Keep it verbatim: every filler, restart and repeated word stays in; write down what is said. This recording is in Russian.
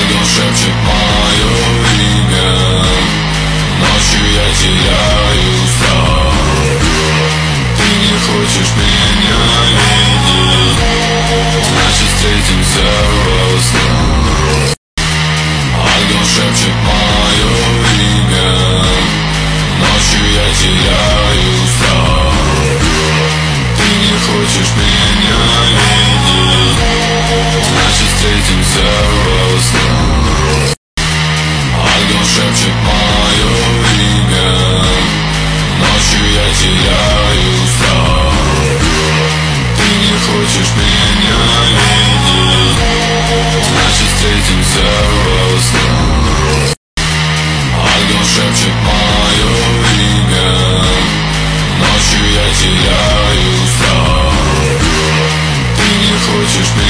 Ангел шепчет мое имя, ночью я теряю страх. Ты не хочешь меня видеть, значит встретимся во снах. Ангел шепчет мое имя, ночью я теряю страх. Ты не хочешь меня видеть, значит встретимся во снах. Ангел шепчет мое имя, ночью я теряю страх. Ты не хочешь меня видеть, значит встретимся во снах. Ангел шепчет мое имя, ночью я теряю страх. Ты не хочешь меня